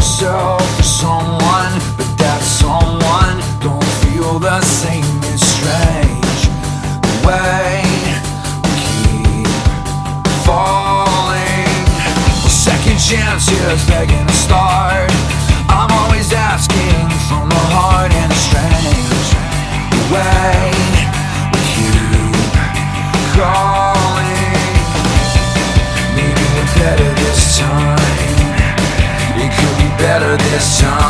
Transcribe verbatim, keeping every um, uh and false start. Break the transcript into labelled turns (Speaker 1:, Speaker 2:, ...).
Speaker 1: yourself for someone, but that someone don't feel the same. It's strange the way we keep falling. Second chances begging to start. I'm always asking from the heart, and it's strange the way we keep calling. Maybe we're better this time. It could be better this time.